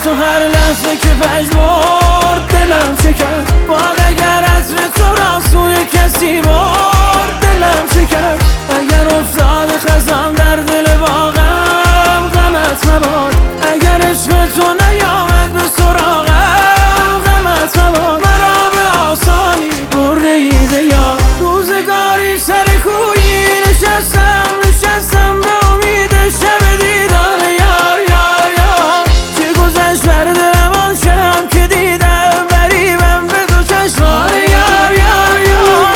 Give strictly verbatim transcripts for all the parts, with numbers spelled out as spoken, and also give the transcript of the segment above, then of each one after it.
تو هر لحظه که پژمرد دلم شکست. باغ اگر عطر تو را سوی کسی برد دلم شکست. اگر افتاد خزان در دل باغم غمت مباد. اگر عشق تو نیامد به سراغم غمت مباد. مرا به آسانی برده ایده یا روزگاری سر کویی نشستم نشستم به امید شب دیدار یار یار یار. چه گذشت بر دلم آن شب که دیدم بریبم به دو چشمان یار یار یار.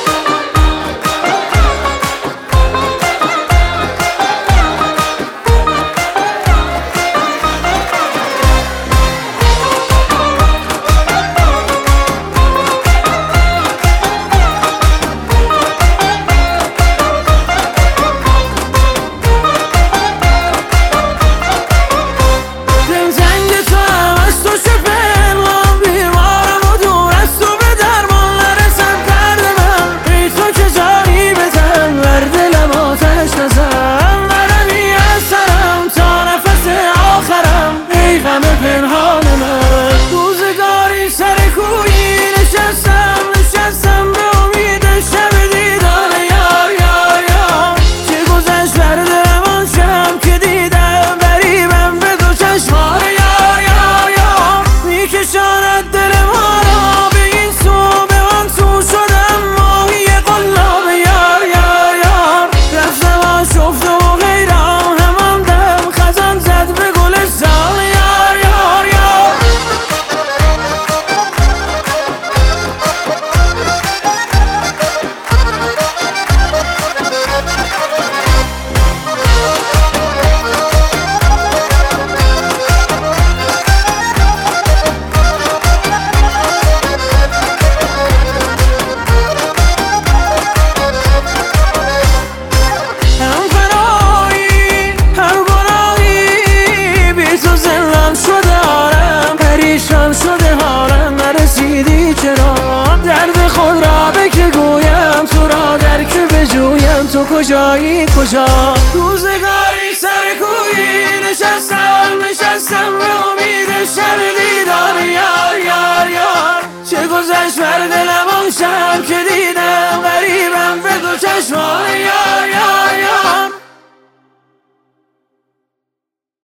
شده حالم نرسیدی چرا درد خود را به که گویم تو را در که بجویم تو کجایی کجا. روزگاری سر کویی نشستم نشستم به امید شب دیدار یار یار یار. چه گذشت بر دلم